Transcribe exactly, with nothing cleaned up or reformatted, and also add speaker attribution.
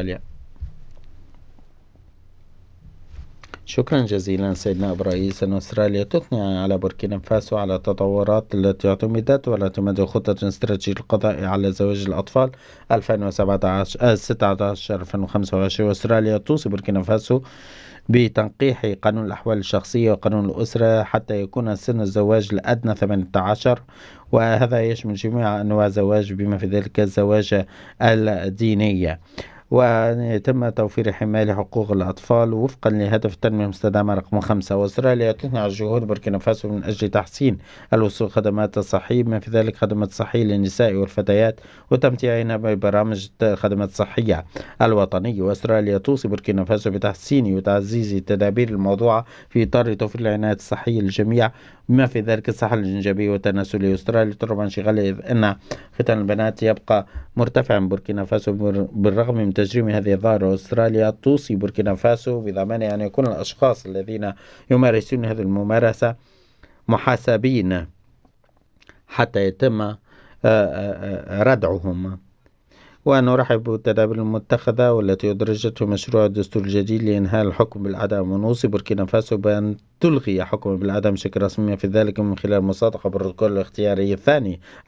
Speaker 1: أستراليا. شكرا جزيلا سيدنا أبو رئيس. أن أستراليا تثني على بوركينا فاسو على التطورات التي اعتمدت ولا اعتماد خطة استراتيجية القضاء على زواج الأطفال ألفين وسبعة عشر ستة عشر ألفين وخمسة وعشرين. وأستراليا توصي بوركينا فاسو بتنقيح قانون الأحوال الشخصية وقانون الأسرة حتى يكون سن الزواج الأدنى ثمانية عشر، وهذا يشمل جميع أنواع الزواج بما في ذلك الزواج الدينية، ويتم توفير حماية لحقوق الأطفال وفقا لهدف التنمية المستدامة رقم خمسة. وأستراليا تثني على جهود بوركينا فاسو من أجل تحسين الوصول خدمات الصحية بما في ذلك خدمات صحية للنساء والفتيات وتمتيعهن ببرامج الخدمات الصحية الوطنية. وأستراليا توصي بوركينا فاسو بتحسين وتعزيز التدابير الموضوعة في إطار توفير العناية الصحية للجميع بما في ذلك الصحة الجنجبية والتناسلية. أستراليا ترغب عن شغال إذ أن ختان البنات يبقى مرتفعا بوركينا فاسو بالرغم من تجريم هذه الظاهرة. أستراليا توصي بوركينا فاسو بضمان أن يكون الأشخاص الذين يمارسون هذه الممارسة محاسبين حتى يتم ردعهم. ونرحب بالتدابير المتخذة والتي أدرجت مشروع الدستور الجديد لإنهاء الحكم بالإعدام. ونوصي بوركينا فاسو بأن تلغي حكم بالإعدام بشكل رسمي في ذلك من خلال المصادقة بالبروتوكول الاختياري الثاني